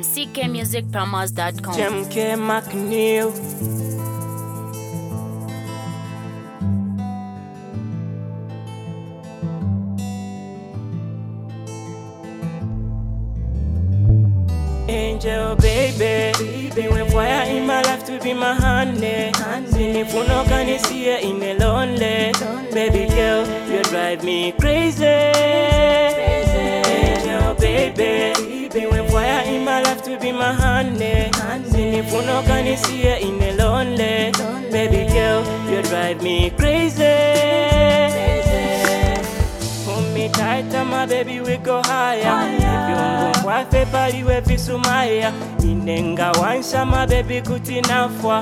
ckmusicpromos.com. JMK McNeil. Angel baby, been with fire in my life to be my honey. Sinifuno can you see her in a lonely. Baby girl, you drive me crazy. Angel baby, been with fire in my life to be my honey. Sinifuno can you see her in a lonely. Baby girl, you drive me crazy. Hold me tighter, my baby, we go higher. If you wafe pali we visumaya. Inenga wansha, my baby, kutinafwa.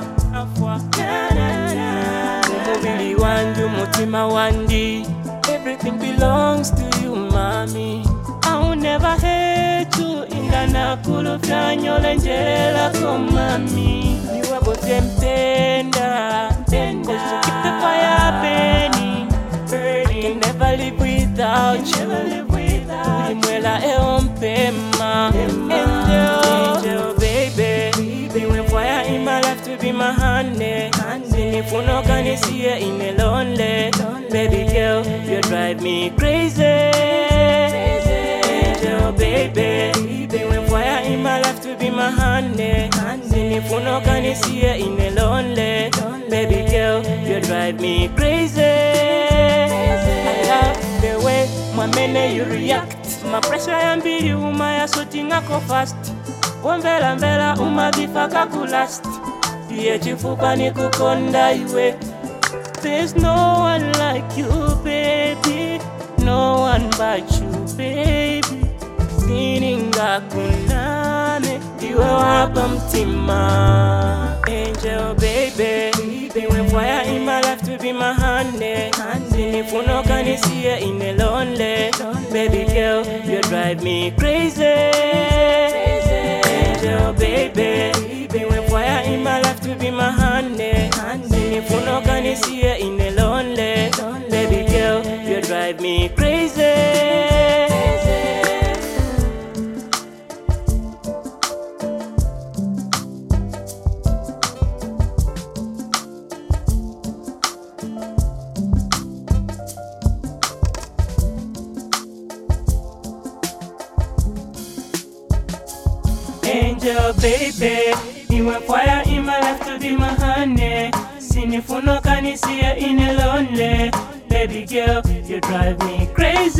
Umubili wandu, mutima wandi. Everything belongs to you, mommy. I will never hate you. Ingana kulu fyanyole njela ko mami. You are both tempenda. Cause you keep the fire burning. I can never live without you. Ulimwela eompema. Angel baby, been with fire in my life to be my honey. Sinifuno can you see her in a lonely. Baby girl, you drive me crazy. Angel baby, been with fire in my life to be my honey. Sinifuno can you see her in a lonely. Baby girl, you drive me crazy. I love the way my mene you react. My pressure yambiri umaya sotinga ko fast. Wambela mbela umavifaka kulast. Diye chifupa ni kukonda iwe. There's no one like you, baby. No one but you, baby. Sininga kunane iwe wapa mtima. Angel baby, been with fire in my life to be my honey. Sinifuno can you see her in a lonely. Baby girl, you drive me crazy. Angel baby, been with fire in my life to be my honey. Sinifuno can you see her in a lonely. Baby girl, you drive me crazy. Angel baby, you want fire in my life to be my honey. Sinifuno can you see her in a lonely. Baby girl, you drive me crazy.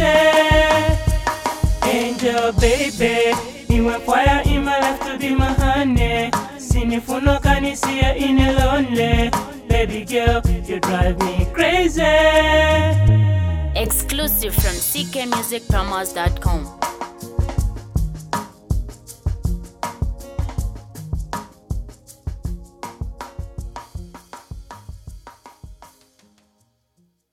Angel baby, you want fire in my life to be my honey. Sinifuno can you see her in a lonely. Baby girl, you drive me crazy. Exclusive from ckmusicpromos.com.